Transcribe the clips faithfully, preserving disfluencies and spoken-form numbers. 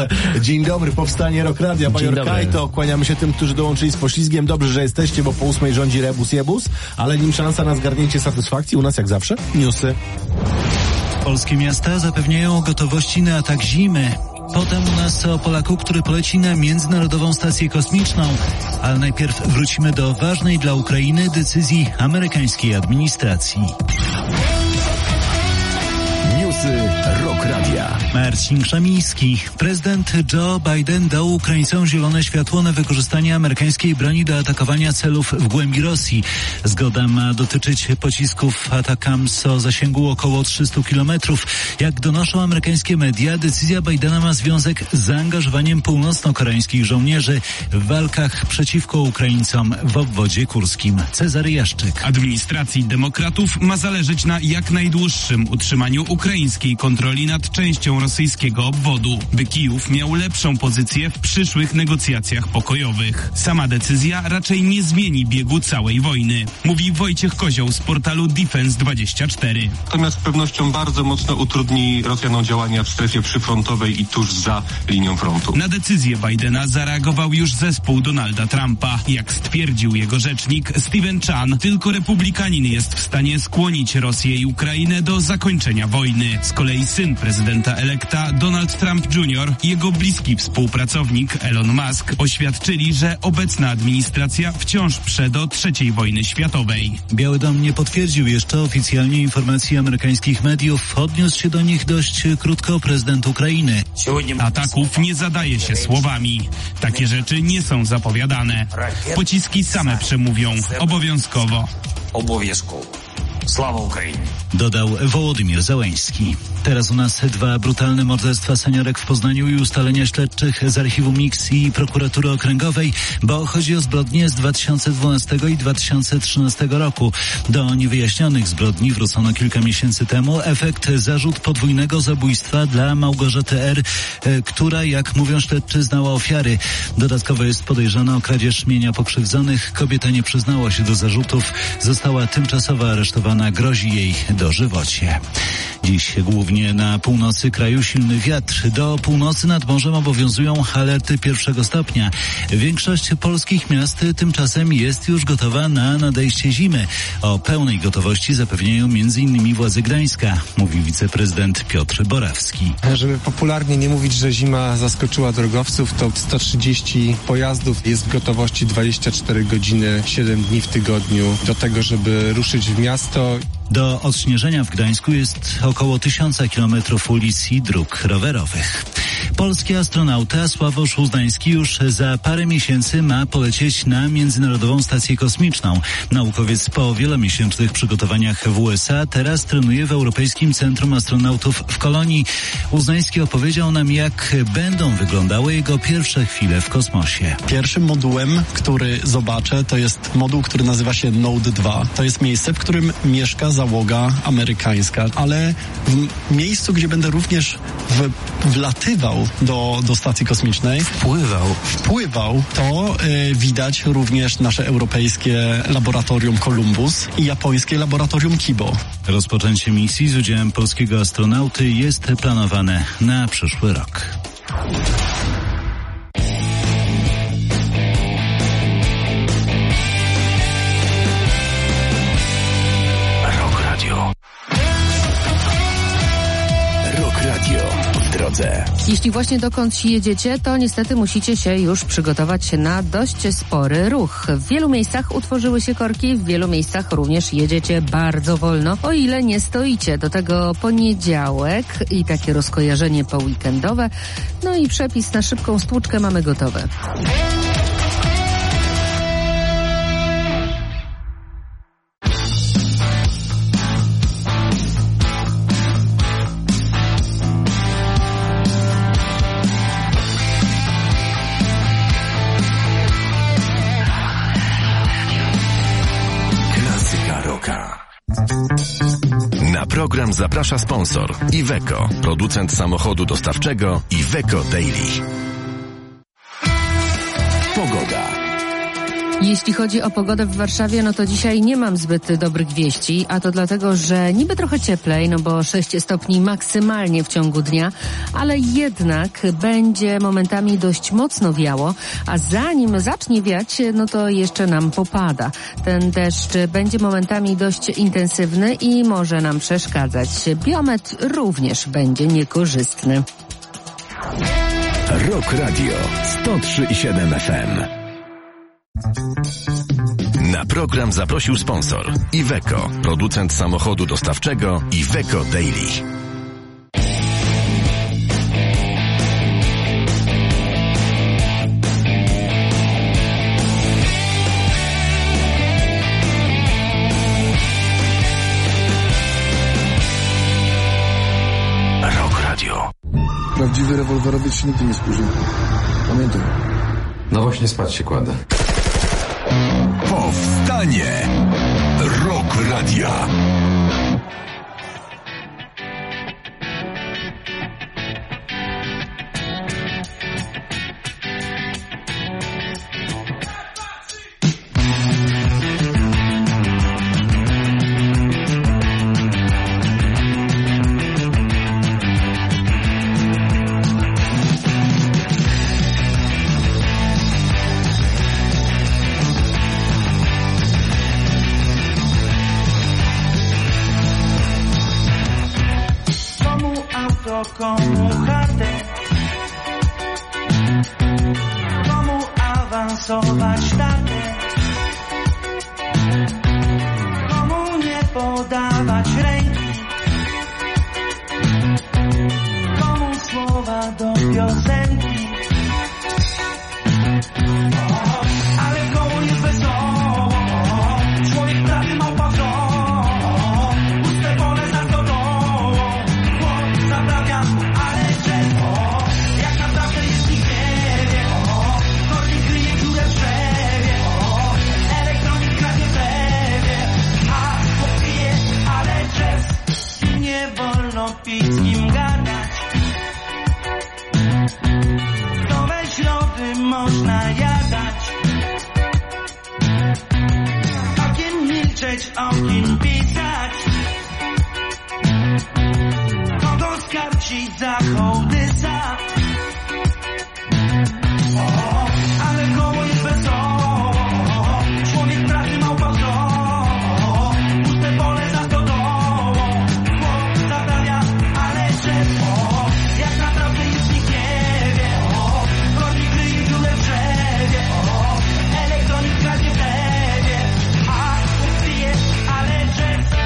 Dobrze. Dzień dobry, powstanie Rock Radia. Major Kajto, kłaniamy się tym, którzy dołączyli z poślizgiem. Dobrze, że jesteście, bo po ósmej rządzi rebus jebus, ale nim szansa na zgarnięcie satysfakcji, u nas jak zawsze newsy. Polskie miasta zapewniają o gotowości na atak zimy. Potem u nas o Polaku, który poleci na Międzynarodową Stację Kosmiczną. Ale najpierw wrócimy do ważnej dla Ukrainy decyzji amerykańskiej administracji. Newsy Rock Radia. Marcin Krzemiński. Prezydent Joe Biden dał Ukraińcom zielone światło na wykorzystanie amerykańskiej broni do atakowania celów w głębi Rosji. Zgoda ma dotyczyć pocisków Atakams o zasięgu około trzysta kilometrów. Jak donoszą amerykańskie media, decyzja Bidena ma związek z zaangażowaniem północno-koreańskich żołnierzy w walkach przeciwko Ukraińcom w obwodzie kurskim. Cezary Jaszczyk. Administracji demokratów ma zależeć na jak najdłuższym utrzymaniu ukraińskiej kontroli nad częścią rosyjskiego obwodu, by Kijów miał lepszą pozycję w przyszłych negocjacjach pokojowych. Sama decyzja raczej nie zmieni biegu całej wojny, mówi Wojciech Kozioł z portalu Defense dwadzieścia cztery. Natomiast z pewnością bardzo mocno utrudni Rosjanom działania w strefie przyfrontowej i tuż za linią frontu. Na decyzję Bidena zareagował już zespół Donalda Trumpa. Jak stwierdził jego rzecznik Steven Chan, tylko republikanin jest w stanie skłonić Rosję i Ukrainę do zakończenia wojny. Z kolei syn prezydenta elekta Donald Trump junior i jego bliski współpracownik Elon Musk oświadczyli, że obecna administracja wciąż prze do trzeciej wojny światowej. Biały Dom nie potwierdził jeszcze oficjalnie informacji amerykańskich mediów. Odniósł się do nich dość krótko prezydent Ukrainy. Ataków nie zadaje się słowami. Takie rzeczy nie są zapowiadane. Pociski same przemówią. Obowiązkowo. Obowiązkowo. Sława Ukrainie! Dodał Wołodymyr Zełenski. Teraz u nas dwa brutalne morderstwa seniorek w Poznaniu i ustalenia śledczych z archiwum X i prokuratury okręgowej, bo chodzi o zbrodnie z dwa tysiące dwunastego i dwa tysiące trzynastego roku. Do niewyjaśnionych zbrodni wrócono kilka miesięcy temu. Efekt zarzut podwójnego zabójstwa dla Małgorzaty R., która, jak mówią śledczy, znała ofiary. Dodatkowo jest podejrzana o kradzież mienia pokrzywdzonych. Kobieta nie przyznała się do zarzutów. Została tymczasowo aresztowana. Grozi jej dożywocie. Dziś głównie na północy kraju silny wiatr. Do północy nad morzem obowiązują alerty pierwszego stopnia. Większość polskich miast tymczasem jest już gotowa na nadejście zimy. O pełnej gotowości zapewniają między innymi władze Gdańska, mówi wiceprezydent Piotr Borawski. Żeby popularnie nie mówić, że zima zaskoczyła drogowców, to sto trzydzieści pojazdów jest w gotowości dwadzieścia cztery godziny, siedem dni w tygodniu do tego, żeby ruszyć w miasto. Do odśnieżenia w Gdańsku jest około tysiąca kilometrów ulic i dróg rowerowych. Polski astronauta Sławosz Uznański już za parę miesięcy ma polecieć na Międzynarodową Stację Kosmiczną. Naukowiec po wielomiesięcznych przygotowaniach w U S A teraz trenuje w Europejskim Centrum Astronautów w Kolonii. Uznański opowiedział nam, jak będą wyglądały jego pierwsze chwile w kosmosie. Pierwszym modułem, który zobaczę, to jest moduł, który nazywa się Node dwa. To jest miejsce, w którym mieszka załoga amerykańska, ale w miejscu, gdzie będę również w, wlatywał do, do stacji kosmicznej, Wpływał. wpływał, to y, widać również nasze europejskie laboratorium Columbus i japońskie laboratorium Kibo. Rozpoczęcie misji z udziałem polskiego astronauty jest planowane na przyszły rok. W drodze. Jeśli właśnie dokądś jedziecie, to niestety musicie się już przygotować na dość spory ruch. W wielu miejscach utworzyły się korki, w wielu miejscach również jedziecie bardzo wolno, o ile nie stoicie. Do tego poniedziałek i takie rozkojarzenie poweekendowe. No i przepis na szybką stłuczkę mamy gotowe. Na program zaprasza sponsor Iveco, producent samochodu dostawczego Iveco Daily. Pogoda. Jeśli chodzi o pogodę w Warszawie, no to dzisiaj nie mam zbyt dobrych wieści, a to dlatego, że niby trochę cieplej, no bo sześć stopni maksymalnie w ciągu dnia, ale jednak będzie momentami dość mocno wiało, a zanim zacznie wiać, no to jeszcze nam popada. Ten deszcz będzie momentami dość intensywny i może nam przeszkadzać. Biometr również będzie niekorzystny. Rock Radio sto trzy i siedem F M. Na program zaprosił sponsor Iveco, producent samochodu dostawczego Iveco Daily. Rock Radio. Prawdziwy rewolwerowiec się nigdy nie spóźni. Pamiętaj. No właśnie spać się kładę. Powstanie Rock Radia. Komu chatę, komu awansować datę, komu nie podawać ręki, komu słowa do piosenki. Ale komu jest wesoło, człowiek prawie małpa w zoo, puste pole za stodołą, chłop zaprawia, ale drzewo, jak naprawdę jest nikt nie wie, kornik kryje dziurę w drzewie, elektronik kradnie w lewie, a chłop pije, ale drzew, nie wolno pić z kim gadać, nowe środy można jadać, o kim milczeć, o kim pisać, kogo skarcić za hołdysa. O, ale koło jest wesoło, człowiek pracy małpa w zoo, puste pole za stodołą, chłop zaprawia, ale drzewo, jak naprawdę jest nikt nie wie, kornik kryje dziurę w drzewie, elektronik kradnie w lewie, a chłop pije, ale drzew.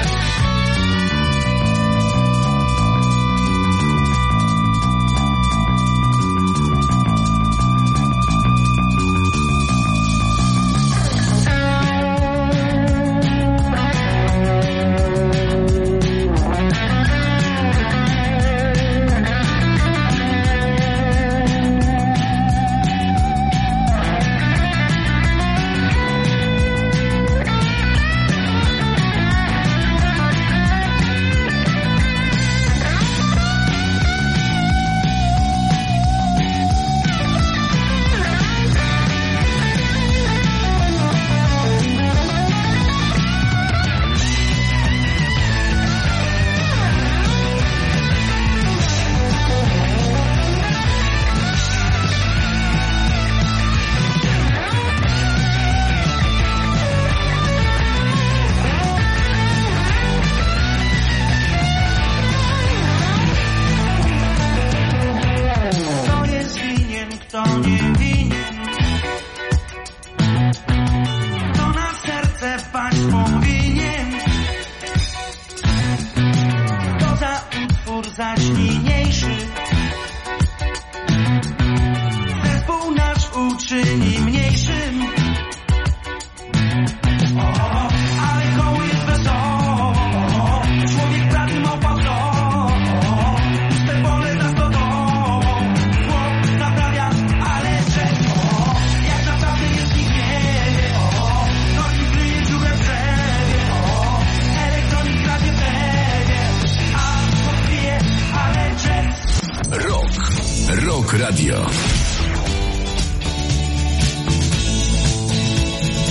Kto jest winien, kto nie winien, kto na serce paść powinien, kto za utwór zaś niniejszy zespół nasz uczyni mniejszym. O, ale koło jest wesoło, człowiek pracy małpa w zoo, puste pole za stodołą, chłop zaprawia, ale drzewo, jak naprawdę jest nikt nie wie, kornik kryje dziurę w drzewie, elektronik kradnie w lewie, a chłop pije, ale drzew. Rock. Rock Radio.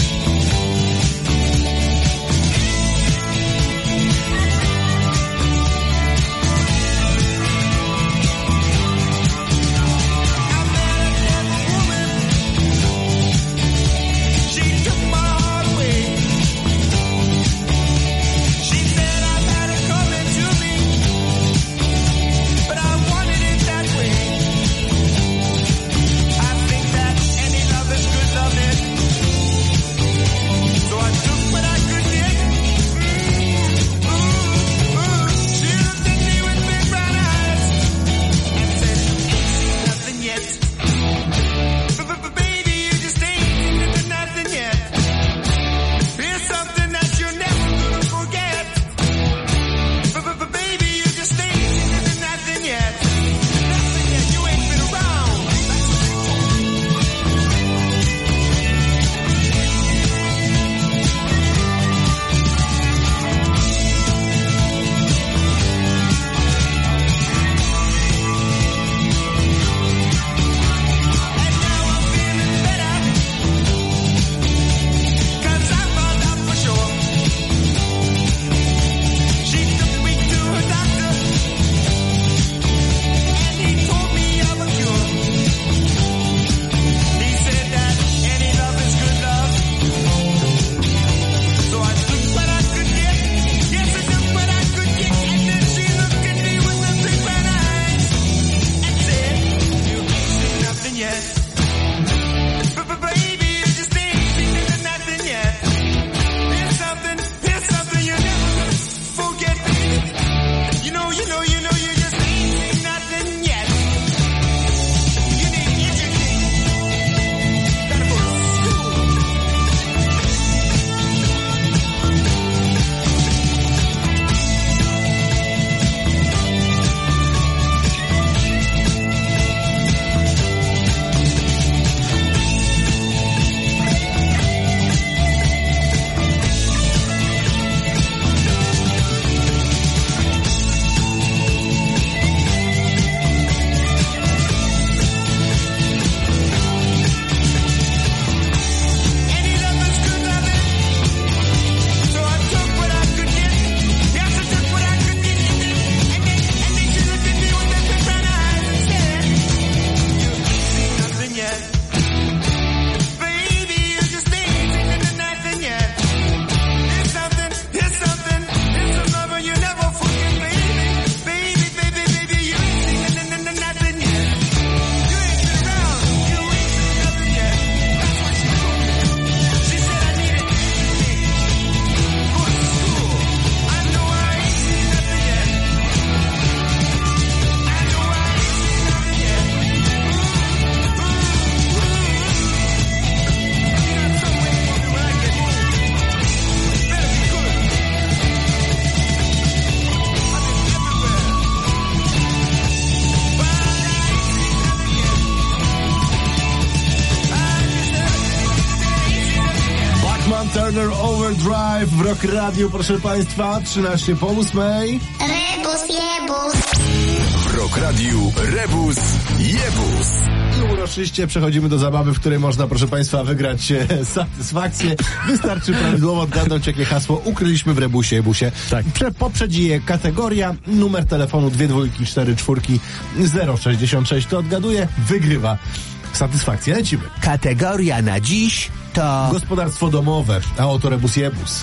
Turner Overdrive w Rock Radio, proszę Państwa, trzynaście po ósmej. Rebus jebus. W Rock Radiu Rebus jebus. I uroczyście przechodzimy do zabawy, w której można, proszę Państwa, wygrać e, satysfakcję. Wystarczy prawidłowo odgadnąć, jakie hasło ukryliśmy w Rebusie jebusie. Tak. Prze- poprzedzi je kategoria, numer telefonu dwie dwójki, cztery czwórki, zero sześćdziesiąt sześć. To odgaduje, wygrywa satysfakcję. Lecimy. Kategoria na dziś to gospodarstwo domowe, a oto Rebus jebus.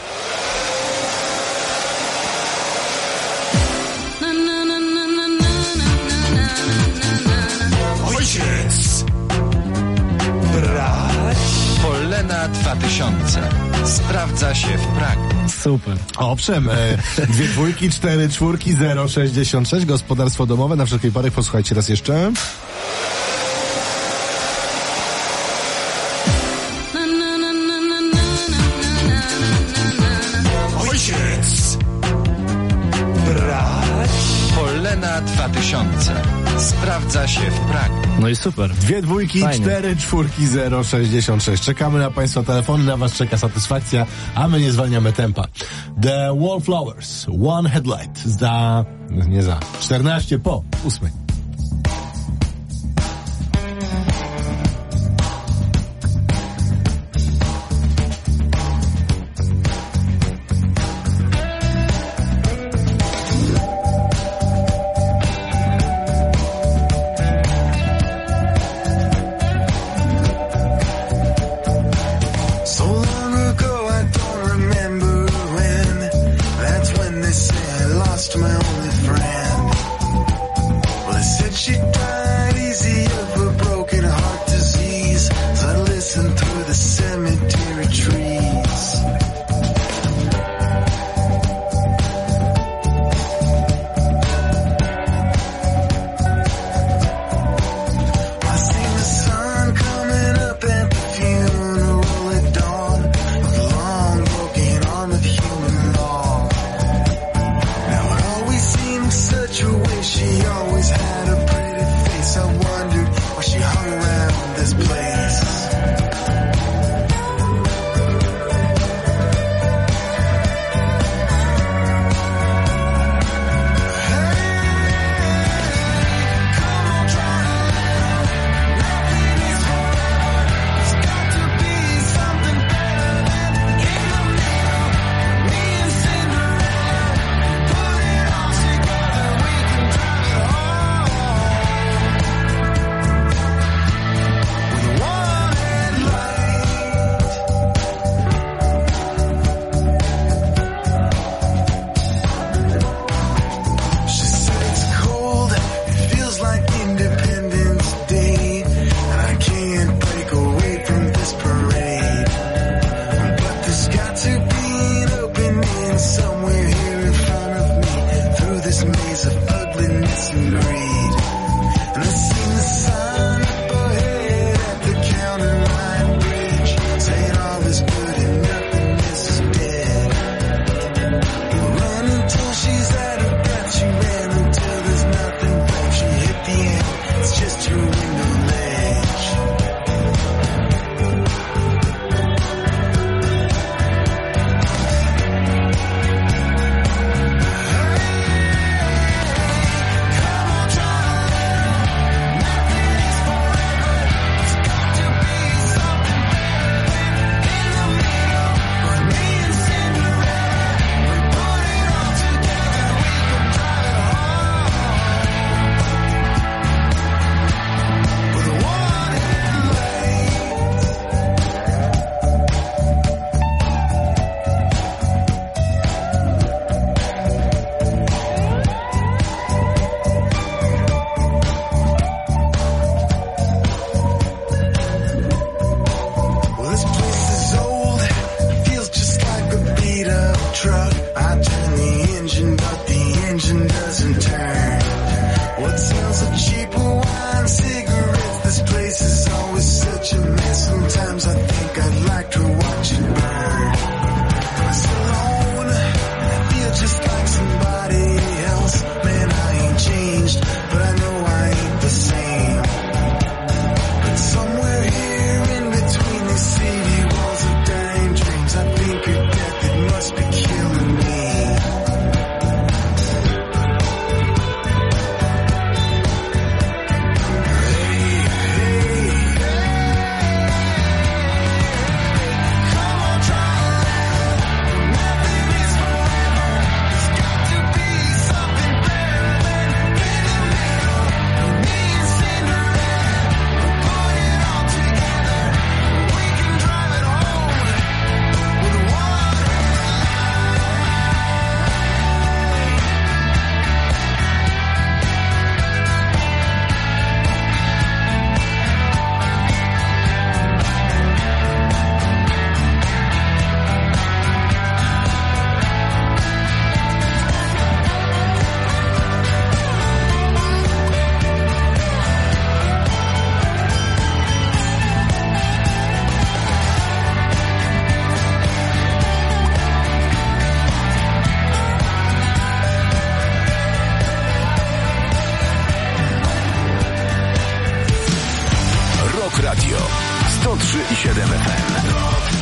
Ojciec! Brać! Polena dwa tysiące. Sprawdza się w Pragu. Super. Owszem, e, dwie dwójki, cztery czwórki, zero sześćdziesiąt sześć, gospodarstwo domowe. Na wszelki wypadek posłuchajcie raz jeszcze. Ojciec! Brać! Polena dwa tysiące. Sprawdza się w Pragu. No i super. Dwie dwójki, Fajnie. cztery czwórki, zero sześćdziesiąt sześć. Czekamy na Państwa telefony, na Was czeka satysfakcja, a my nie zwalniamy tempa. The Wallflowers, One Headlight, za, nie za, czternaście po ósmej. My only friend. Well, Rock Radio sto trzy i siedem F M.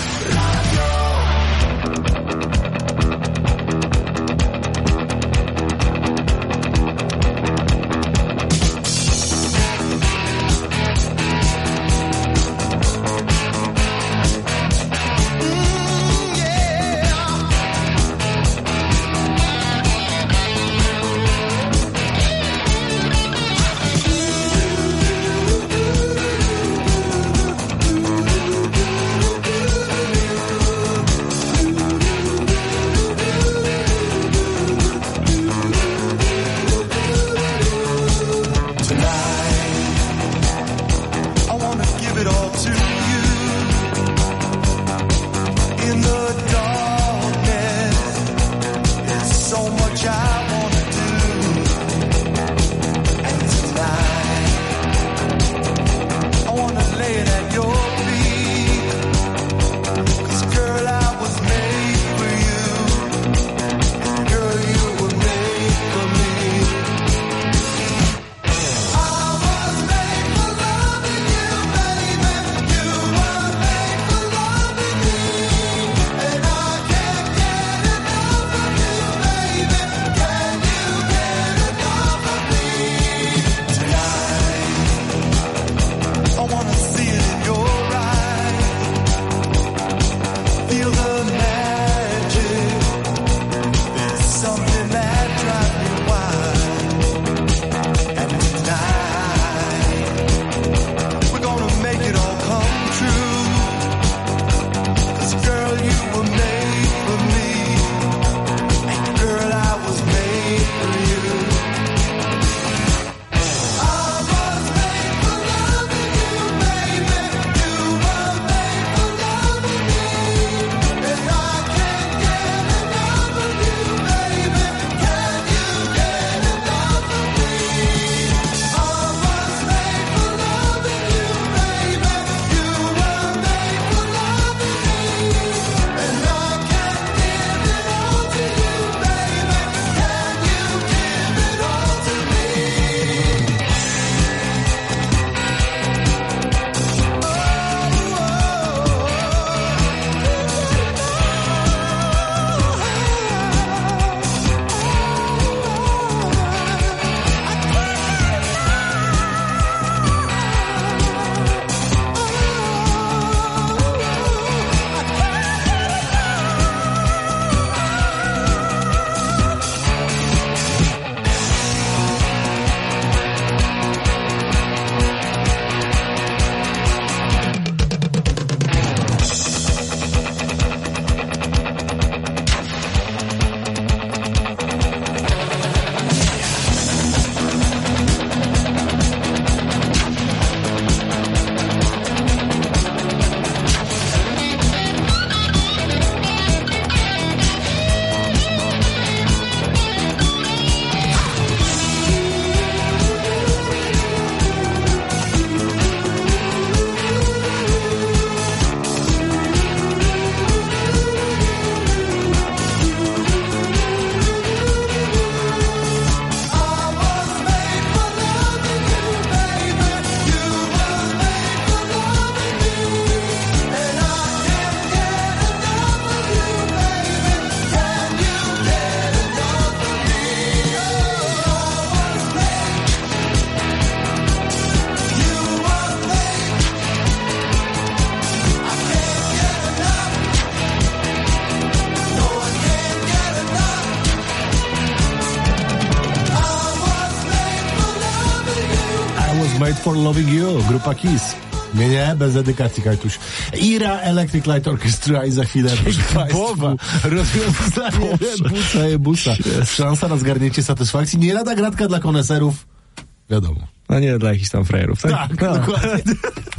Made for Loving You, grupa Kiss. Nie, nie, bez dedykacji, Kajtuś. Ira Electric Light Orchestra i za chwilę, proszę Państwa, rozwiązanie busa i busa. Szansa na zgarnięcie satysfakcji. Nie lada gratka dla koneserów, wiadomo. A nie dla jakichś tam frajerów, tak? Tak, no. Dokładnie.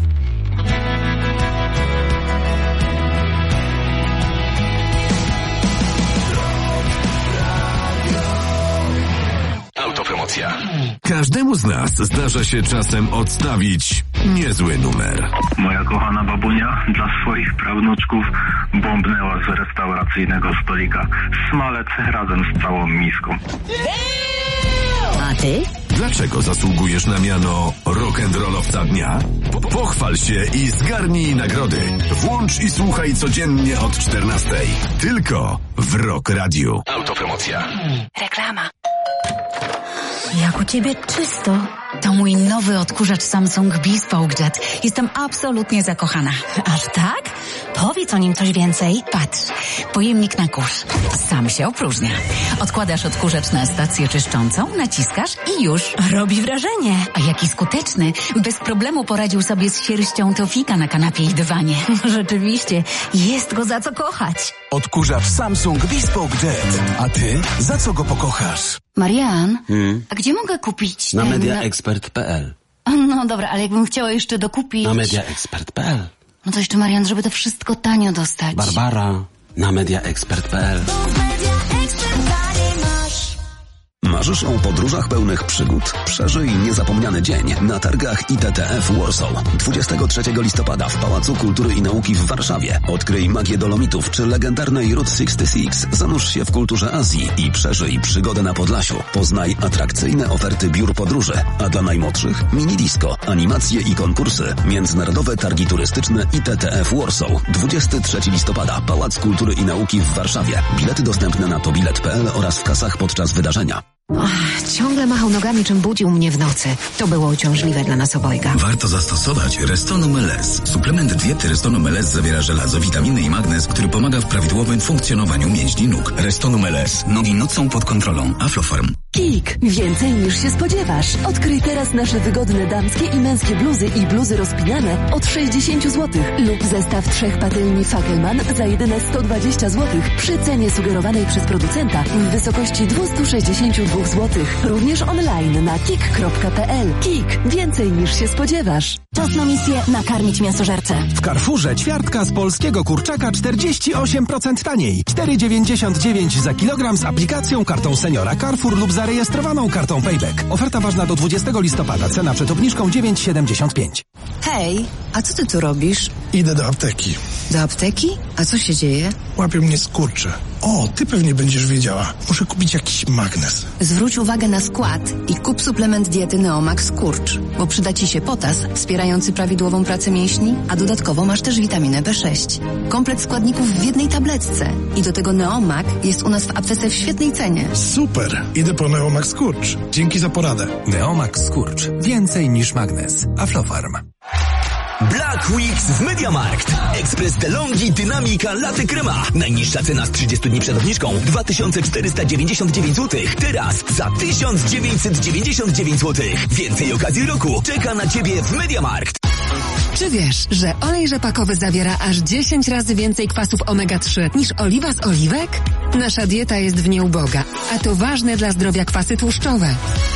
Autopromocja. Każdemu z nas zdarza się czasem odstawić niezły numer. Moja kochana babunia dla swoich prawnuczków bombnęła z restauracyjnego stolika smalec razem z całą miską. A ty? Dlaczego zasługujesz na miano rock'n'rollowca dnia? Po- pochwal się i zgarnij nagrody. Włącz i słuchaj codziennie od czternastej. Tylko w Rock Radiu. Autopromocja. Reklama. Jak u ciebie czysto. To mój nowy odkurzacz Samsung Bespoke Jet. Jestem absolutnie zakochana. Aż tak? Powiedz o nim coś więcej. Patrz, pojemnik na kurz. Sam się opróżnia. Odkładasz odkurzacz na stację czyszczącą, naciskasz i już. Robi wrażenie. A jaki skuteczny. Bez problemu poradził sobie z sierścią Tofika na kanapie i dywanie. Rzeczywiście, jest go za co kochać. Odkurzacz Samsung Bespoke Jet. A ty za co go pokochasz? Marian, Hmm? a gdzie mogę kupić Na ten... mediaexpert kropka p l. No dobra, ale jakbym chciała jeszcze dokupić... Na mediaexpert kropka p l. No to jeszcze, Marian, żeby to wszystko tanio dostać. Barbara, na mediaexpert kropka p l. Marzysz o podróżach pełnych przygód? Przeżyj niezapomniany dzień na targach I T T F Warsaw. dwudziestego trzeciego listopada w Pałacu Kultury i Nauki w Warszawie. Odkryj magię Dolomitów czy legendarnej Route sześćdziesiąt sześć. Zanurz się w kulturze Azji i przeżyj przygodę na Podlasiu. Poznaj atrakcyjne oferty biur podróży. A dla najmłodszych mini disco, animacje i konkursy. Międzynarodowe targi turystyczne I T T F Warsaw. dwudziestego trzeciego listopada. Pałac Kultury i Nauki w Warszawie. Bilety dostępne na tobilet kropka p l oraz w kasach podczas wydarzenia. Ach, ciągle machał nogami, czym budził mnie w nocy. To było uciążliwe dla nas obojga. Warto zastosować Restonum L S. Suplement diety Restonum L S zawiera żelazo, witaminy i magnez, który pomaga w prawidłowym funkcjonowaniu mięśni nóg. Restonum L S. Nogi nocą pod kontrolą. Aflofarm. Kik. Więcej niż się spodziewasz. Odkryj teraz nasze wygodne damskie i męskie bluzy i bluzy rozpinane od sześćdziesiąt złotych lub zestaw trzech patelni Fackelman za jedyne sto dwadzieścia złotych przy cenie sugerowanej przez producenta w wysokości dwieście sześćdziesiąt dwa złotych. Również online na kik kropka p l. Kik. Więcej niż się spodziewasz. Czas na misję nakarmić mięsożercę. W Carrefourze ćwiartka z polskiego kurczaka czterdzieści osiem procent taniej. cztery dziewięćdziesiąt dziewięć za kilogram z aplikacją, kartą seniora Carrefour lub zarejestrowaną kartą Payback. Oferta ważna do dwudziestego listopada. Cena przed obniżką dziewięć siedemdziesiąt pięć. Hej, a co ty tu robisz? Idę do apteki. Do apteki? A co się dzieje? Łapią mnie skurcze. O, ty pewnie będziesz wiedziała. Muszę kupić jakiś magnes. Zwróć uwagę na skład i kup suplement diety Neomax Skurcz, bo przyda ci się potas wspierający prawidłową pracę mięśni, a dodatkowo masz też witaminę B sześć. Komplet składników w jednej tabletce. I do tego Neomak jest u nas w aptece w świetnej cenie. Super! Idę po Neomax Skurcz. Dzięki za poradę. Neomax Skurcz. Więcej niż magnes. Aflofarm. Black Weeks w MediaMarkt. Ekspres DeLonghi Dynamika Latte Crema. Najniższa cena z trzydziestu dni przed obniżką dwa tysiące czterysta dziewięćdziesiąt dziewięć złotych. Teraz za tysiąc dziewięćset dziewięćdziesiąt dziewięć złotych. Więcej okazji roku czeka na Ciebie w MediaMarkt. Czy wiesz, że olej rzepakowy zawiera aż dziesięć razy więcej kwasów omega trzy niż oliwa z oliwek? Nasza dieta jest w nie uboga, a to ważne dla zdrowia kwasy tłuszczowe.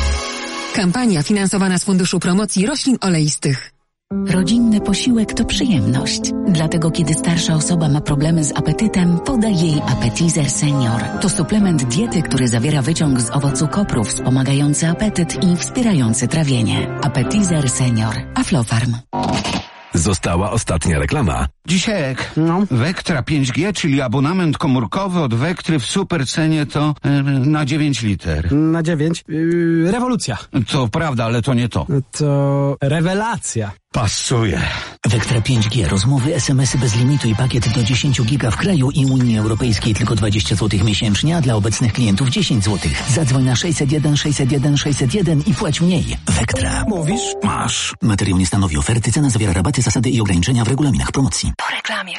Kampania finansowana z Funduszu Promocji Roślin Oleistych. Rodzinny posiłek to przyjemność. Dlatego kiedy starsza osoba ma problemy z apetytem, podaj jej Appetizer Senior. To suplement diety, który zawiera wyciąg z owocu kopru wspomagający apetyt i wspierający trawienie. Appetizer Senior. Aflofarm. Została ostatnia reklama. Dzisiejek, no. Vectra pięć G, czyli abonament komórkowy od Vectry w super cenie to yy, na dziewięć liter. Na dziewięć? Yy, rewolucja. To prawda, ale to nie to. To rewelacja. Pasuje. Vectra pięć G. Rozmowy, es em esy bez limitu i pakiet do dziesięć giga w kraju i Unii Europejskiej tylko dwadzieścia złotych miesięcznie, a dla obecnych klientów dziesięć złotych. Zadzwoń na sześćset jeden sześćset jeden sześćset jeden i płać mniej. Vectra. Mówisz? Masz. Materiał nie stanowi oferty. Cena zawiera rabaty, zasady i ograniczenia w regulaminach promocji. Po reklamie.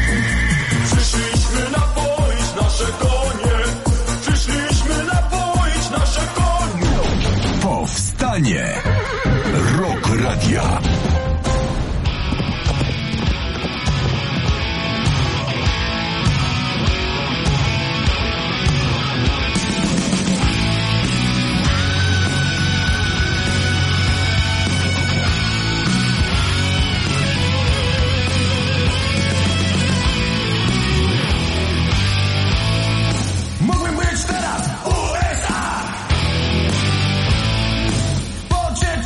Przyszliśmy napoić nasze konie. Przyszliśmy napoić nasze konie. Powstanie Rock Radia. Mógłbym być teraz w U S A. Pocie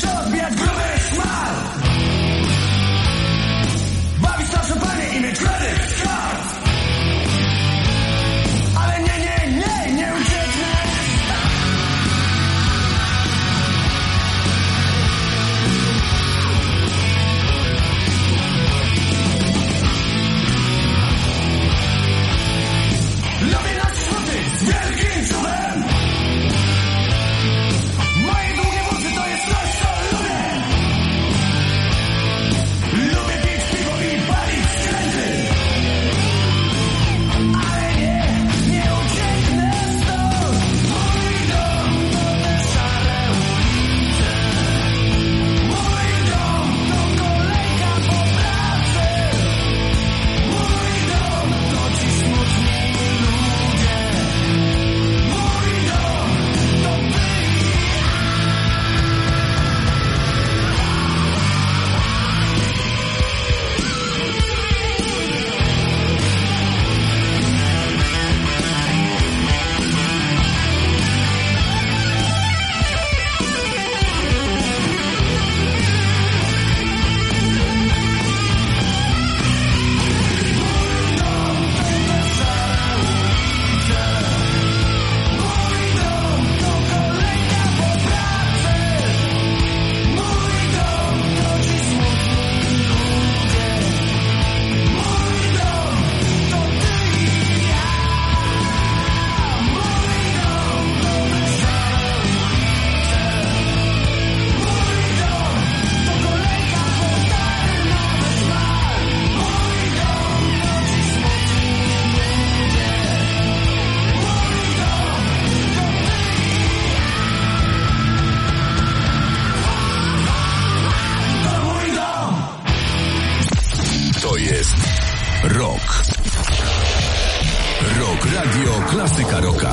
klasyka rocka.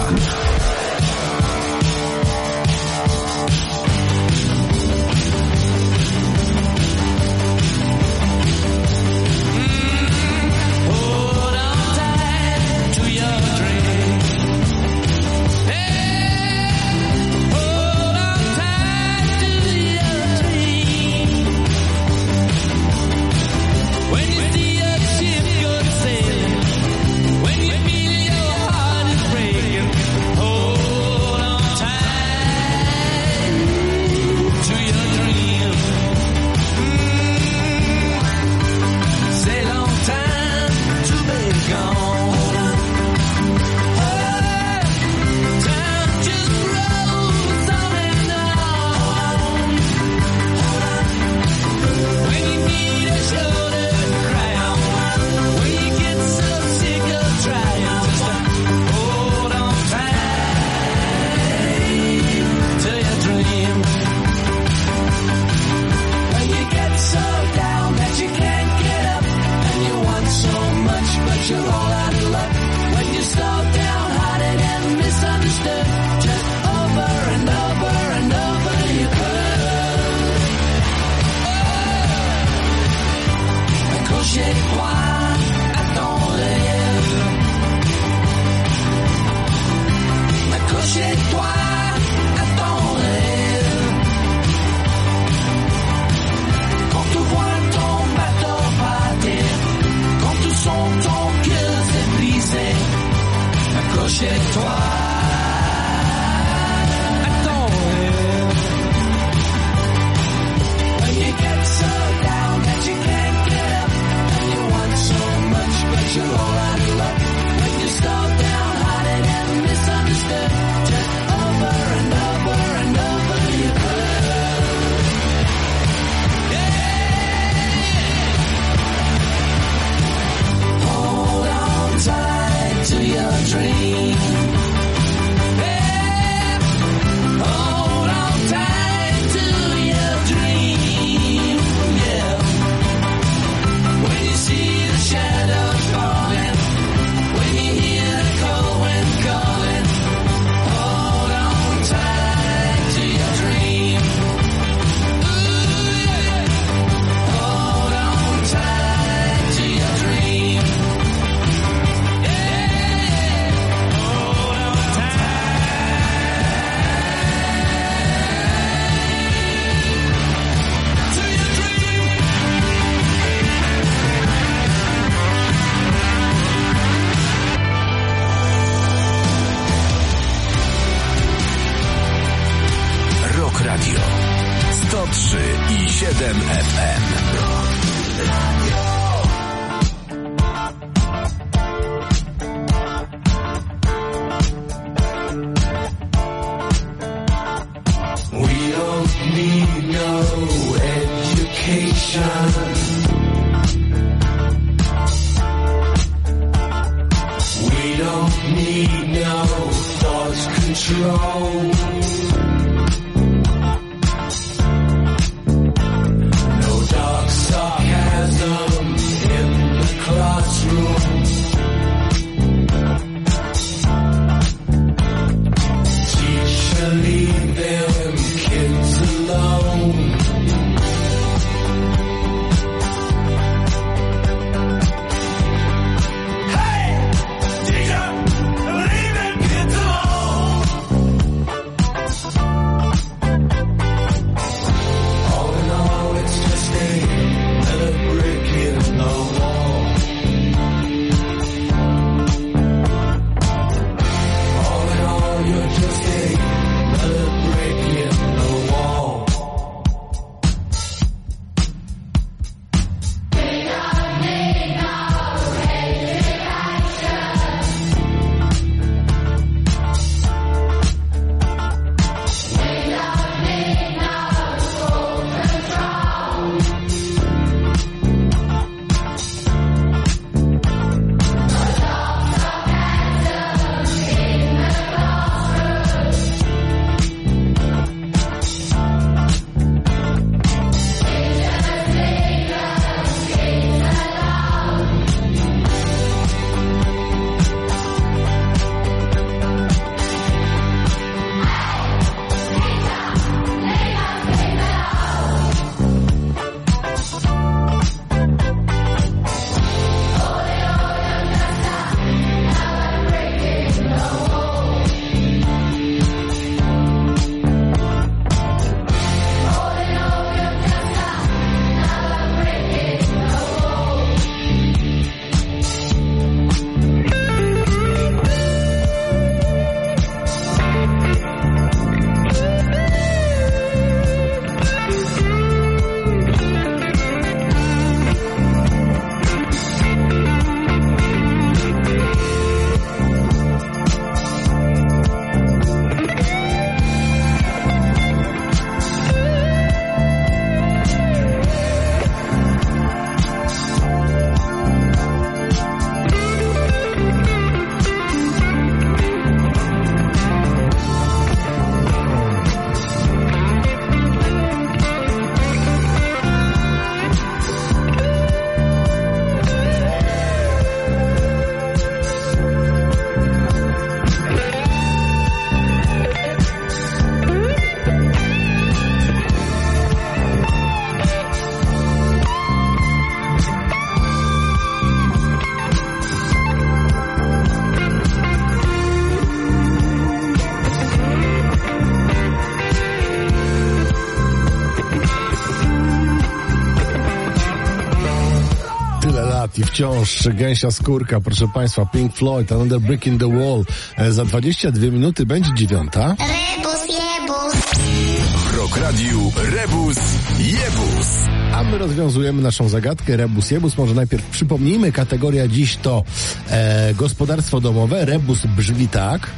lat i wciąż gęsia skórka, proszę państwa, Pink Floyd, Another Brick in the Wall. E, za dwadzieścia dwie minuty będzie dziewiąta. Rebus, jebus. W Rock Radiu Rebus, jebus. A my rozwiązujemy naszą zagadkę Rebus, jebus. Może najpierw przypomnijmy, kategoria dziś to e, gospodarstwo domowe. Rebus brzmi tak.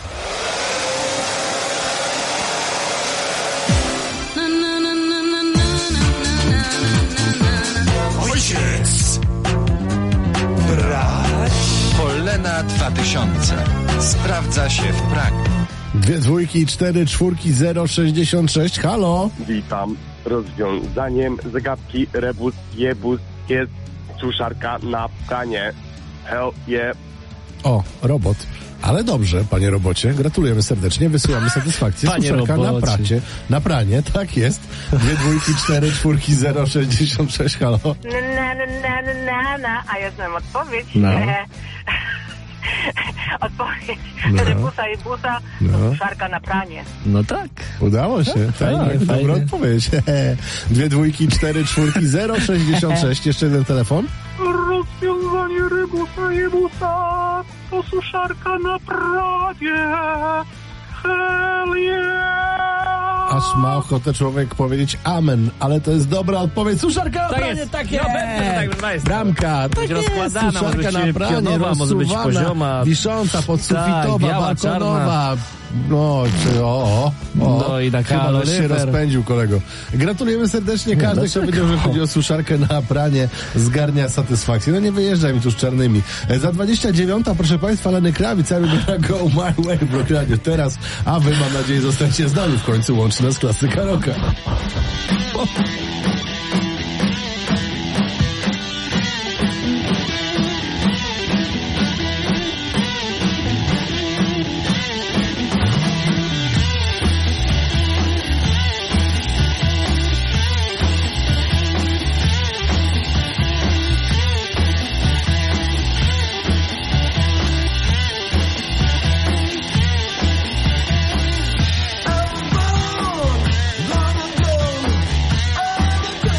Ojciec! Brać? Polena dwa tysiące. Sprawdza się w praniu. Dwie dwójki, cztery czwórki, zero sześćdziesiąt sześć. Halo? Witam. Rozwiązaniem zagadki rebus jebus jest suszarka na pranie. Hell yeah. O, robot. Ale dobrze, panie robocie, gratulujemy serdecznie, wysyłamy satysfakcję. Panie Suszarka na robocie. pracie, na pranie, tak jest. Dwie dwójki, cztery czwórki, zero sześćdziesiąt sześć. Halo? Na, na, na, na, na, na. A ja znam odpowiedź. No. Odpowiedź. No. Rebusa i busa, No. to suszarka na pranie. No tak. Udało się, tak, Fajnie, tak dobra fajnie. odpowiedź. Dwie dwójki, cztery czwórki, zero sześćdziesiąt sześć. Jeszcze jeden telefon. Rozwiązanie rebusa jebusa to suszarka na pranie. Hell yeah! Aż ma ochotę człowiek powiedzieć amen, ale to jest dobra odpowiedź. Suszarka na Tak pranie, jest. tak No jest! pewnie, że tak, proszę państwa. Bramka, tak Będzie jest. rozkładana, może Suszarka być na pranie, pionowa, może być rozsuwana, pozioma. wisząca, podsufitowa, Tak, biała, balkonowa. No, czy o, o, o. No i na Chyba kaloryfer. też się rozpędził, kolego. Gratulujemy serdecznie. Każdy, kto dlaczego? wiedział, że chodzi o suszarkę na pranie, zgarnia satysfakcję. No nie wyjeżdżaj mi tu z czarnymi. E, Za dwadzieścia dziewięć, proszę państwa, Lenny Kravitz, I Will Go My Way w Rock Radio. Teraz, a wy, mam nadzieję, zostańcie z nami. W końcu łączy nas klasyka rocka. O. Long ago,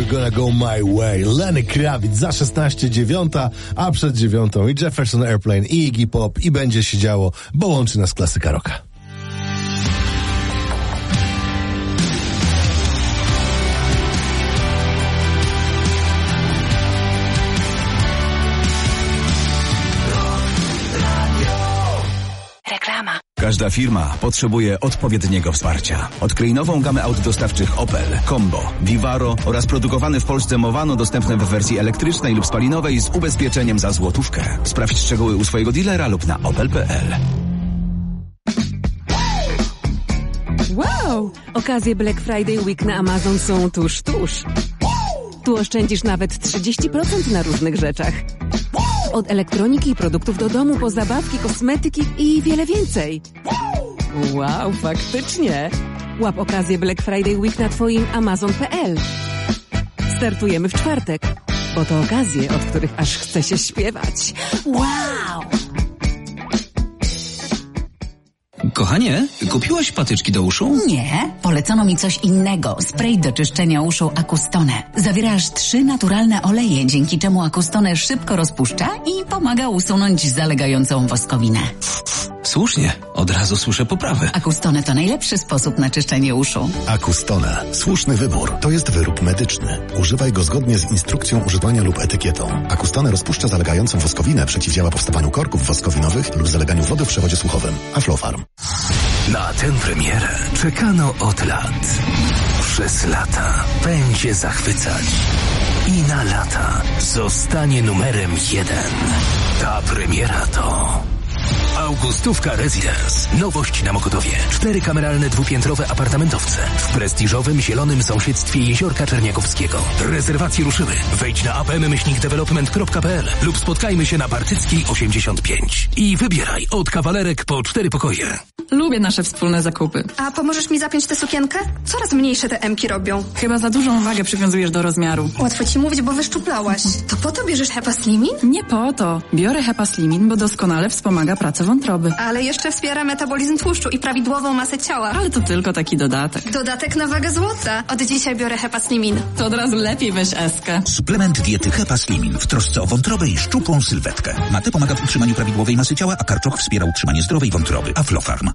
Gonna Go My Way. Lenny Kravitz za szesnaście dziewiąta, a przed dziewiątą i Jefferson Airplane, i Iggy Pop, i będzie się działo, bo łączy nas klasyka rocka. Każda firma potrzebuje odpowiedniego wsparcia. Odkryj nową gamę aut dostawczych Opel, Combo, Vivaro oraz produkowane w Polsce Movano dostępne w wersji elektrycznej lub spalinowej z ubezpieczeniem za złotówkę. Sprawdź szczegóły u swojego dealera lub na opel kropka p l. Wow! Okazje Black Friday Week na Amazon są tuż, tuż. Tu oszczędzisz nawet trzydzieści procent na różnych rzeczach. Od elektroniki i produktów do domu, po zabawki, kosmetyki i wiele więcej. Wow, faktycznie. Łap okazję Black Friday Week na twoim amazon kropka p l. Startujemy w czwartek, bo to okazje, od których aż chce się śpiewać. Wow! Kochanie, kupiłaś patyczki do uszu? Nie, polecono mi coś innego. Spray do czyszczenia uszu Acustone. Zawiera aż trzy naturalne oleje, dzięki czemu Acustone szybko rozpuszcza i pomaga usunąć zalegającą woskowinę. Słusznie, od razu słyszę poprawę. Acustone to najlepszy sposób na czyszczenie uszu. Acustone. Słuszny wybór. To jest wyrób medyczny. Używaj go zgodnie z instrukcją używania lub etykietą. Acustone rozpuszcza zalegającą woskowinę, przeciwdziała powstawaniu korków woskowinowych lub zaleganiu wody w przewodzie słuchowym. Aflofarm. Na tę premierę czekano od lat. Przez lata będzie zachwycać. I na lata zostanie numerem jeden. Ta premiera to... Augustówka Residence. Nowość na Mokotowie. Cztery kameralne dwupiętrowe apartamentowce w prestiżowym zielonym sąsiedztwie Jeziorka Czerniakowskiego. Rezerwacje ruszyły. Wejdź na a p m myślnik development kropka p l lub spotkajmy się na Partyckiej osiemdziesiąt pięć. I wybieraj od kawalerek po cztery pokoje. Lubię nasze wspólne zakupy. A pomożesz mi zapiąć tę sukienkę? Coraz mniejsze te emki robią. Chyba za dużą wagę przywiązujesz do rozmiaru. Łatwo ci mówić, bo wyszczuplałaś. To po to bierzesz Hepa Slimin? Nie po to. Biorę Hepa Slimin, bo doskonale wspomaga pracę wątroby. Ale jeszcze wspiera metabolizm tłuszczu i prawidłową masę ciała. Ale to tylko taki dodatek. Dodatek na wagę złota. Od dzisiaj biorę Hepa Slimin. To od razu lepiej weź eskę. Suplement diety Hepa Slimin w trosce o wątrobę i szczupłą sylwetkę. Mate pomaga w utrzymaniu prawidłowej masy ciała, a karczoch wspiera utrzymanie zdrowej wątroby. Aflofarm.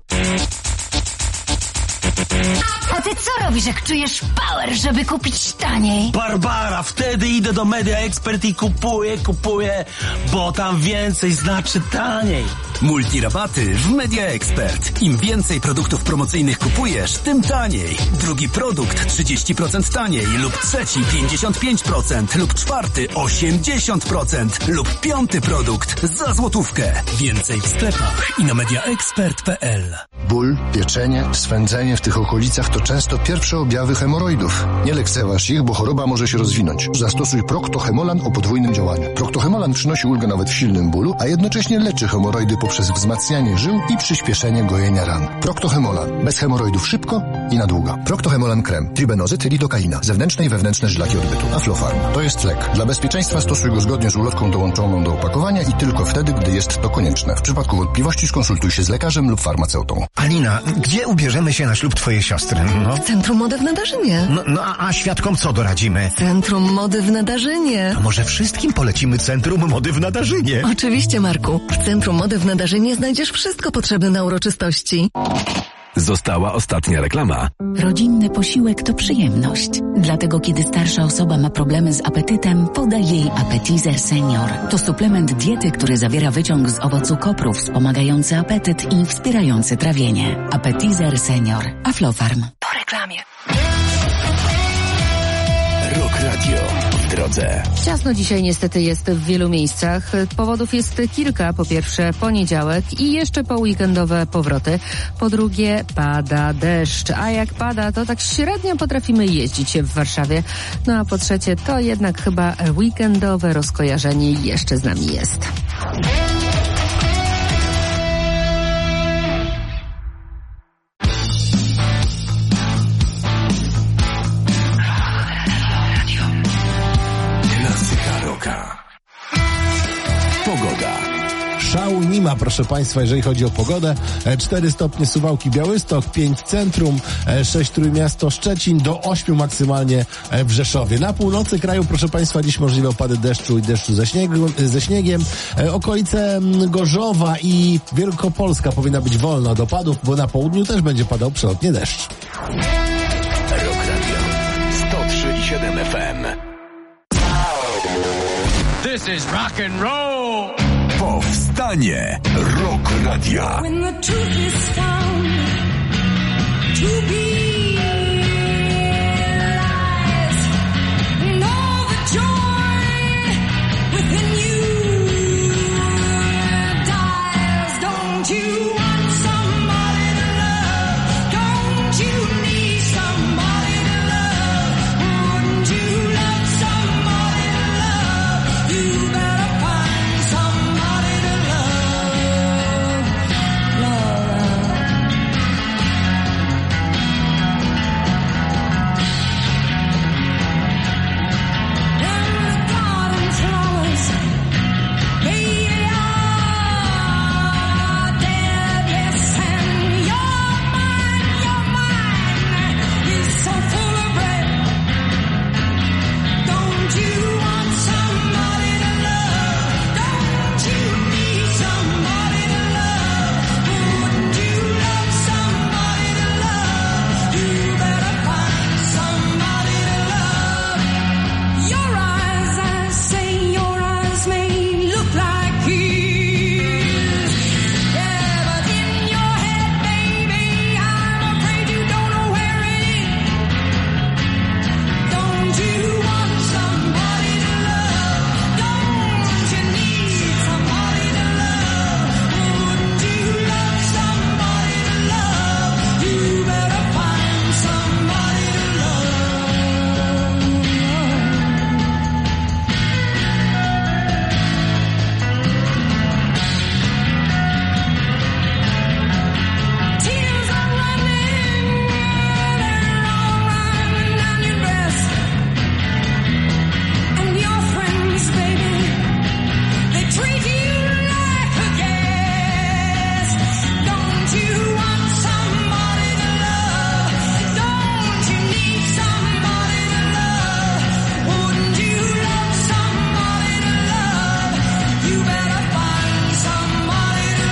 A ty co robisz, jak czujesz power, żeby kupić taniej? Barbara, wtedy idę do Media Expert i kupuję, kupuję, bo tam więcej znaczy taniej. Multirabaty w Media Expert. Im więcej produktów promocyjnych kupujesz, tym taniej. Drugi produkt trzydzieści procent taniej lub trzeci pięćdziesiąt pięć procent lub czwarty osiemdziesiąt procent lub piąty produkt za złotówkę. Więcej w sklepach i na mediaexpert kropka p l. Ból, pieczenie, swędzenie w tych okolicach to często pierwsze objawy hemoroidów. Nie lekceważ ich, bo choroba może się rozwinąć. Zastosuj Procto-Hemolan o podwójnym działaniu. Procto-Hemolan przynosi ulgę nawet w silnym bólu, a jednocześnie leczy hemoroidy poprzez wzmacnianie żył i przyspieszenie gojenia ran. Procto-Hemolan. Bez hemoroidów szybko i na długo. Procto-Hemolan krem. Tribenozyt, lidokaina. Zewnętrzne i wewnętrzne żylaki odbytu. Aflofarm. To jest lek. Dla bezpieczeństwa stosuj go zgodnie z ulotką dołączoną do opakowania i tylko wtedy, gdy jest to konieczne. W przypadku wątpliwości skonsultuj się z lekarzem lub farmaceutą. Alina, gdzie ubierzemy się na ślub twojej siostry? No. W Centrum Mody w Nadarzynie. No, no a, a świadkom co doradzimy? Centrum Mody w Nadarzynie. To może wszystkim polecimy Centrum Mody w Nadarzynie? Oczywiście, Marku. W Centrum Mody w Nadarzynie znajdziesz wszystko potrzebne na uroczystości. Została ostatnia reklama. Rodzinny posiłek to przyjemność. Dlatego kiedy starsza osoba ma problemy z apetytem, podaj jej Appetizer Senior. To suplement diety, który zawiera wyciąg z owocu kopru, wspomagający apetyt i wspierający trawienie. Appetizer Senior. Aflofarm. Po reklamie. Rock Radio w drodze. Ciasno dzisiaj niestety jest w wielu miejscach. Powodów jest kilka. Po pierwsze poniedziałek i jeszcze po weekendowe powroty. Po drugie pada deszcz. A jak pada, to tak średnio potrafimy jeździć w Warszawie. No a po trzecie to jednak chyba weekendowe rozkojarzenie jeszcze z nami jest. Pogoda. Szał nim klima, proszę Państwa, jeżeli chodzi o pogodę. cztery stopnie Suwałki, Białystok, pięć centrum, sześć Trójmiasto, Szczecin, do ośmiu maksymalnie w Rzeszowie. Na północy kraju, proszę Państwa, dziś możliwe opady deszczu i deszczu ze, śniegu, ze śniegiem. Okolice Gorzowa i Wielkopolska powinna być wolna od opadów, bo na południu też będzie padał przelotnie deszcz. Rock Radio sto trzy i siedem F M. This is rock and roll. Powstanie Rock Radia. When the truth is found to be lies, and all the joy within you dies. Don't you want somebody to love? Don't you need somebody to love? Wouldn't you love somebody to love? You better find somebody to love. Love, when the garden flowers they are dead, yes, and your mind, your mind is so full of red. Don't you want somebody to love? Don't you need somebody to love? Wouldn't you love somebody to love? You better find somebody to love. Your eyes, I say, your eyes may look like his. Yeah, but in your head, baby, I'm afraid you don't know where it is. Don't you want somebody to love? Don't you need somebody to love? Wouldn't you love somebody to love? You better find somebody to love. Tears are running, they're all running down your dress. And your friends, baby, they treat you like a guest. Don't you want somebody to love? Don't you need somebody to love? Wouldn't you love somebody to love? You better find somebody to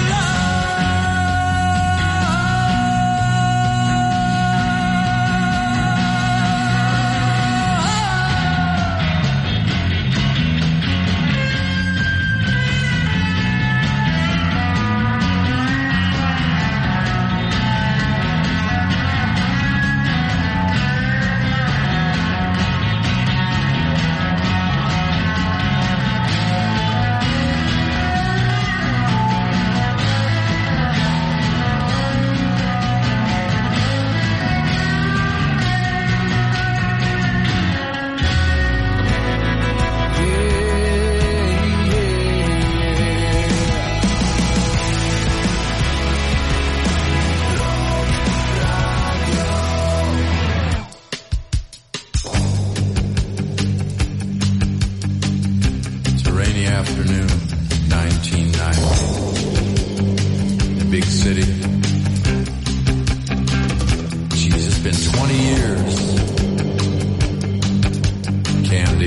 It's a rainy afternoon, nineteen ninety. Big city. Jeez, it's been twenty years. Candy.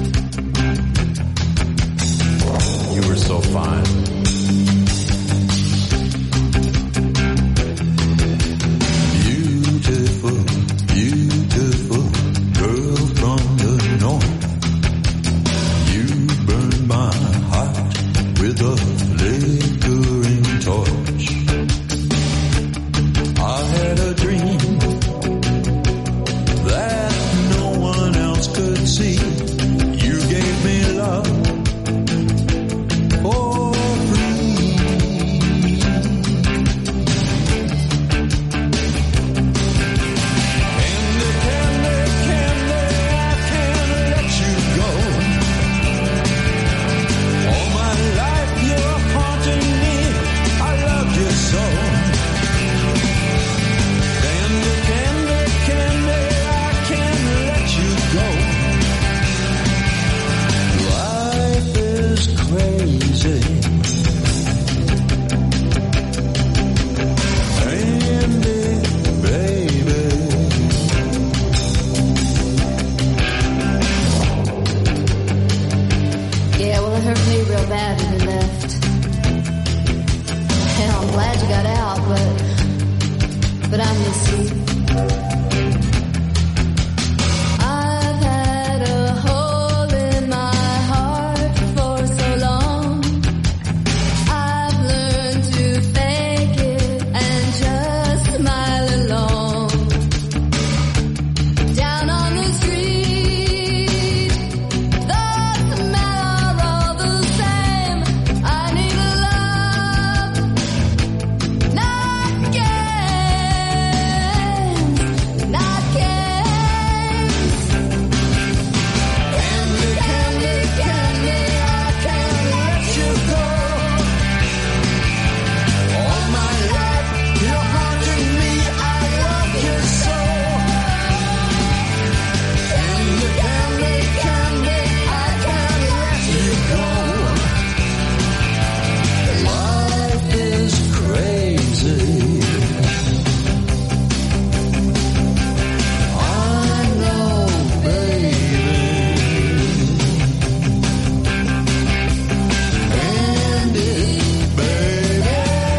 You were so fine. Beautiful, beautiful girl from the north. You burn my heart with a flickering torch. sad that you left. And I'm glad you got out, but, but I miss you. I've had a hole in my heart for so long. I've learned to fake it and just smile along. Down on the street, the smell all the same. I need a love, not games, not games. Candy, candy, candy, I can't let you go. All my life, you're haunting me, I love you so. Candy, candy, candy, I can't let you go. Life is crazy. I know, baby. Candy, baby.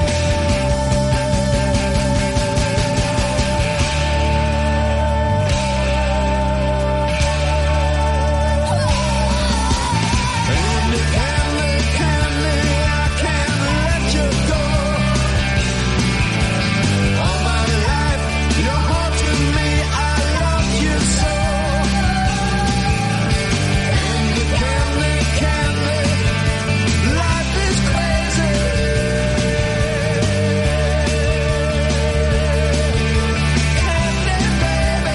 Candy, candy, candy, I can't let you go. All my life, you're haunting me, I love you so. Candy, candy, candy, life is crazy. Candy, baby.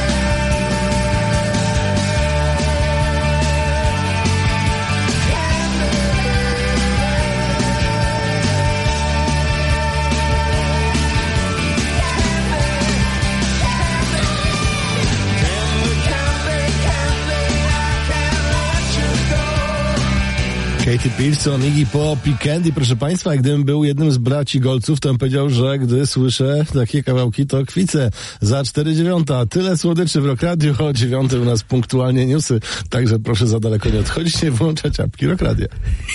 Katy Pearson, Iggy Pop i Candy, proszę Państwa, jak gdybym był jednym z braci Golców, to bym powiedział, że gdy słyszę takie kawałki, to kwicę. Za cztery dziewiąta. Tyle słodyczy w Rock Radio, o dziewiątej u nas punktualnie newsy, także proszę za daleko nie odchodzić, nie włączać apki Rock Radio.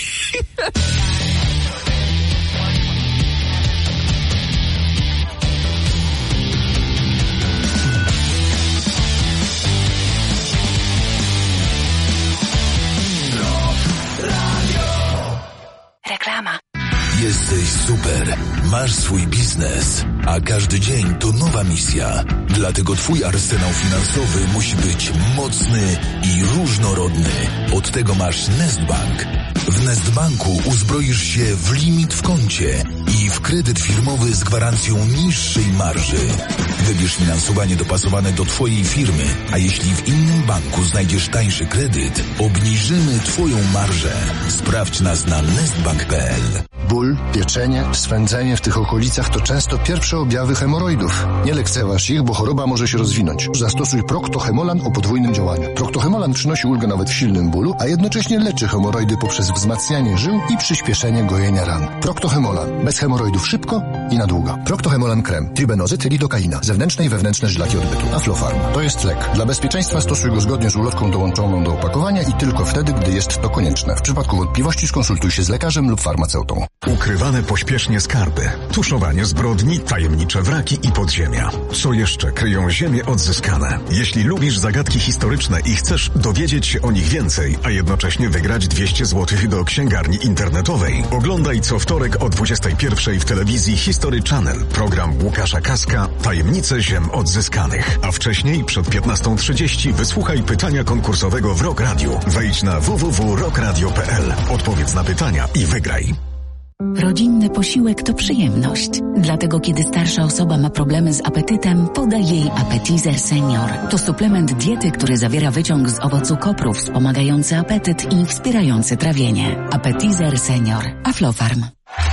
Reklama. Jesteś super, masz swój biznes, a każdy dzień to nowa misja. Dlatego twój arsenał finansowy musi być mocny i różnorodny. Od tego masz Nestbank. W Nestbanku uzbroisz się w limit w koncie i w kredyt firmowy z gwarancją niższej marży. Wybierz finansowanie dopasowane do twojej firmy, a jeśli w innym banku znajdziesz tańszy kredyt, obniżymy twoją marżę. Sprawdź nas na nestbank kropka p l. Ból, pieczenie, swędzenie w tych okolicach to często pierwsze objawy hemoroidów. Nie lekceważ ich, bo choroba może się rozwinąć. Zastosuj Procto-Hemolan o podwójnym działaniu. Procto-Hemolan przynosi ulgę nawet w silnym bólu, a jednocześnie leczy hemoroidy poprzez wzmacnianie żył i przyspieszenie gojenia ran. Procto-Hemolan. Bez hemoroidów szybko i na długo. Procto-Hemolan krem. Tribenozyt, lidokaina. Zewnętrzne i wewnętrzne żylaki odbytu. Aflofarm. To jest lek. Dla bezpieczeństwa stosuj go zgodnie z ulotką dołączoną do opakowania i tylko wtedy, gdy jest to konieczne. W przypadku wątpliwości skonsultuj się z lekarzem lub farmaceutą. Ukrywane pośpiesznie skarby, tuszowanie zbrodni, tajemnicze wraki i podziemia. Co jeszcze kryją ziemie odzyskane? Jeśli lubisz zagadki historyczne i chcesz dowiedzieć się o nich więcej, a jednocześnie wygrać dwieście złotych do księgarni internetowej, oglądaj co wtorek o dwudziestej pierwszej w telewizji History Channel program Łukasza Kaska Tajemnice ziem odzyskanych. A wcześniej przed piętnastą trzydzieści wysłuchaj pytania konkursowego w Rock Radio. Wejdź na w w w kropka rock radio kropka p l, odpowiedz na pytania i wygraj. Rodzinny posiłek to przyjemność. Dlatego kiedy starsza osoba ma problemy z apetytem, podaj jej Appetizer Senior. To suplement diety, który zawiera wyciąg z owocu kopru wspomagający apetyt i wspierający trawienie. Appetizer Senior. Aflofarm.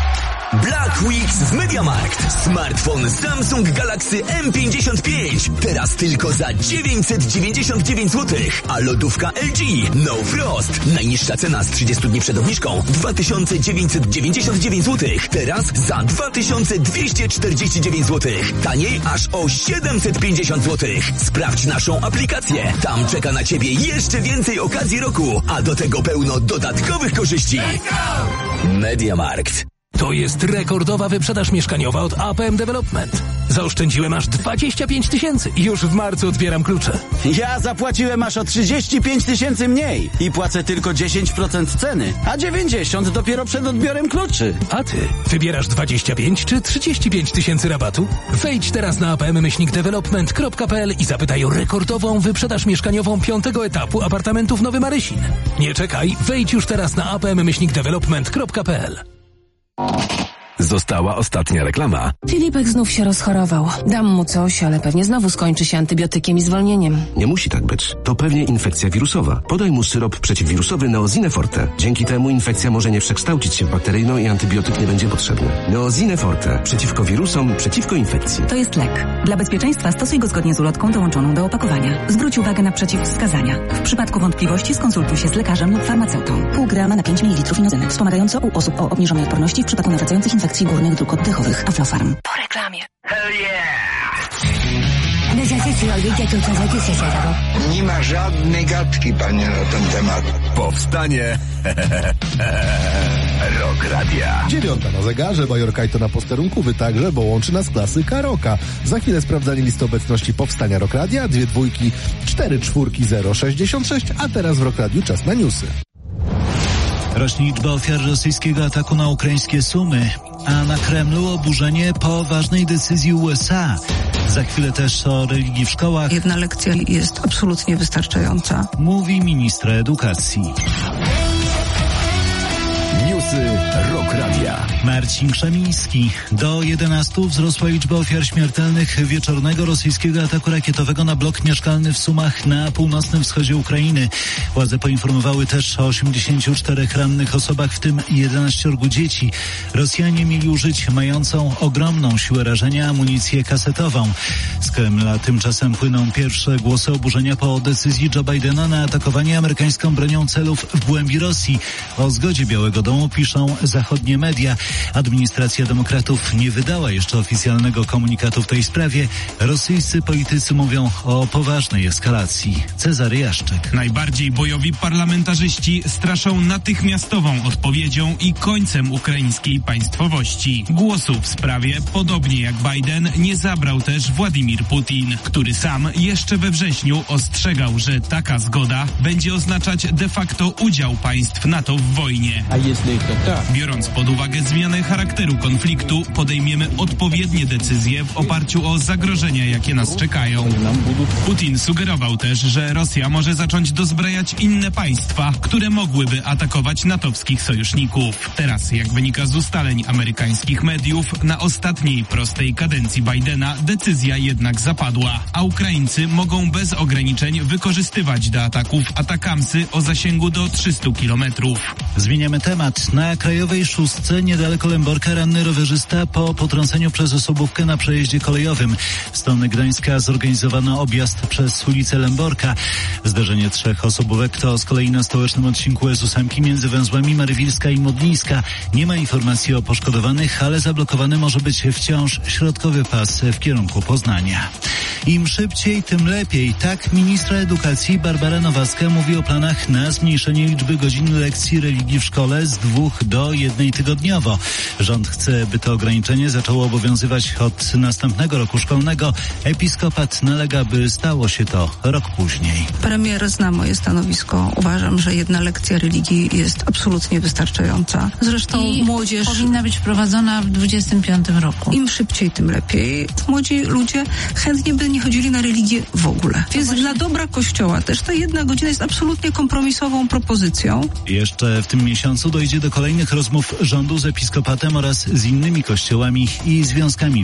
Black Weeks w MediaMarkt. Smartfon Samsung Galaxy M pięćdziesiąt pięć. Teraz tylko za dziewięćset dziewięćdziesiąt dziewięć złotych. A lodówka L G No Frost. Najniższa cena z trzydziestu dni przed obniżką dwa tysiące dziewięćset dziewięćdziesiąt dziewięć złotych. Teraz za dwa tysiące dwieście czterdzieści dziewięć złotych. Taniej aż o siedemset pięćdziesiąt złotych. Sprawdź naszą aplikację. Tam czeka na Ciebie jeszcze więcej okazji roku, a do tego pełno dodatkowych korzyści. MediaMarkt. To jest rekordowa wyprzedaż mieszkaniowa od A P M Development. Zaoszczędziłem aż dwadzieścia pięć tysięcy i już w marcu odbieram klucze. Ja zapłaciłem aż o trzydzieści pięć tysięcy mniej i płacę tylko dziesięć procent ceny, a dziewięćdziesiąt dopiero przed odbiorem kluczy. A ty wybierasz dwadzieścia pięć czy trzydzieści pięć tysięcy rabatu? Wejdź teraz na apm myślnik development kropka p l i zapytaj o rekordową wyprzedaż mieszkaniową piątego etapu apartamentów Nowy Marysin. Nie czekaj, wejdź już teraz na apm myślnik development kropka p l. Została ostatnia reklama. Filipek znów się rozchorował. Dam mu coś, ale pewnie znowu skończy się antybiotykiem i zwolnieniem. Nie musi tak być. To pewnie infekcja wirusowa. Podaj mu syrop przeciwwirusowy Neozine Forte. Dzięki temu infekcja może nie przekształcić się w bakteryjną i antybiotyk nie będzie potrzebny. Neozine Forte. Przeciwko wirusom, przeciwko infekcji. To jest lek. Dla bezpieczeństwa stosuj go zgodnie z ulotką dołączoną do opakowania. Zwróć uwagę na przeciwwskazania. W przypadku wątpliwości skonsultuj się z lekarzem lub farmaceutą. Pół grama na pięć mililitrów inozyny. Wspomagająco u osób o obniżonej odporności w przypadku nawracających infekcji górnych dróg oddechowych. Aflofarm. Po reklamie. Hell yeah! Nie ma żadnej gadki, panie, na ten temat. Powstanie Rock Radia. Dziewiąta na zegarze, Bajor Kajto na posterunku, wy także, bo łączy nas klasyka rocka. Za chwilę sprawdzanie listy obecności Powstania Rock Radia, dwie dwójki, cztery czwórki, zero sześćdziesiąt sześć, a teraz w Rock Radiu czas na newsy. Rośnie liczba ofiar rosyjskiego ataku na ukraińskie Sumy, a na Kremlu oburzenie po ważnej decyzji U S A. Za chwilę też o religii w szkołach. Jedna lekcja jest absolutnie wystarczająca. Mówi ministra edukacji. Newsy Rock Radia. Marcin Krzemiński. Do jedenastu wzrosła liczba ofiar śmiertelnych wieczornego rosyjskiego ataku rakietowego na blok mieszkalny w Sumach na północnym wschodzie Ukrainy. Władze poinformowały też o osiemdziesięciu czterech rannych osobach, w tym jedenaściorgu dzieci. Rosjanie mieli użyć mającą ogromną siłę rażenia amunicję kasetową. Z Kremla tymczasem płyną pierwsze głosy oburzenia po decyzji Joe Bidena na atakowanie amerykańską bronią celów w głębi Rosji. O zgodzie Białego Domu piszą zachodnie media. Administracja demokratów nie wydała jeszcze oficjalnego komunikatu w tej sprawie. Rosyjscy politycy mówią o poważnej eskalacji. Cezary Jaszczyk. Najbardziej bojowi parlamentarzyści straszą natychmiastową odpowiedzią i końcem ukraińskiej państwowości. Głosu w sprawie, podobnie jak Biden, nie zabrał też Władimir Putin, który sam jeszcze we wrześniu ostrzegał, że taka zgoda będzie oznaczać de facto udział państw NATO w wojnie. A jeśli to tak? Biorąc pod uwagę zmianę charakteru konfliktu, podejmiemy odpowiednie decyzje w oparciu o zagrożenia, jakie nas czekają. Putin sugerował też, że Rosja może zacząć dozbrajać inne państwa, które mogłyby atakować natowskich sojuszników. Teraz, jak wynika z ustaleń amerykańskich mediów, na ostatniej prostej kadencji Bidena decyzja jednak zapadła, a Ukraińcy mogą bez ograniczeń wykorzystywać do ataków atakamsy o zasięgu do trzystu kilometrów. Zmieniamy temat. Na Krajowej Szóstce niedaleko Lęborka ranny rowerzysta po potrąceniu przez osobówkę na przejeździe kolejowym. W stronę Gdańska zorganizowano objazd przez ulicę Lęborka. Zdarzenie trzech osobówek to z kolei na stołecznym odcinku S ósem między węzłami Marywilska i Modlińska. Nie ma informacji o poszkodowanych, ale zablokowany może być wciąż środkowy pas w kierunku Poznania. Im szybciej, tym lepiej. Tak ministra edukacji Barbara Nowacka mówi o planach na zmniejszenie liczby godzin lekcji religii w szkole z dwóch do jednej tygodniowo. Rząd chce, by to ograniczenie zaczęło obowiązywać od następnego roku szkolnego. Episkopat nalega, by stało się to rok później. Premier zna moje stanowisko. Uważam, że jedna lekcja religii jest absolutnie wystarczająca. Zresztą I młodzież powinna być wprowadzona w dwudziestym piątym roku. Im szybciej, tym lepiej. Młodzi ludzie chętnie by nie chodzili na religię w ogóle. Więc dla dobra Kościoła też ta jedna godzina jest absolutnie kompromisową propozycją. Jeszcze w tym miesiącu dojdzie do kolejnych rozmów rządu z episkopatem oraz z innymi kościołami i związkami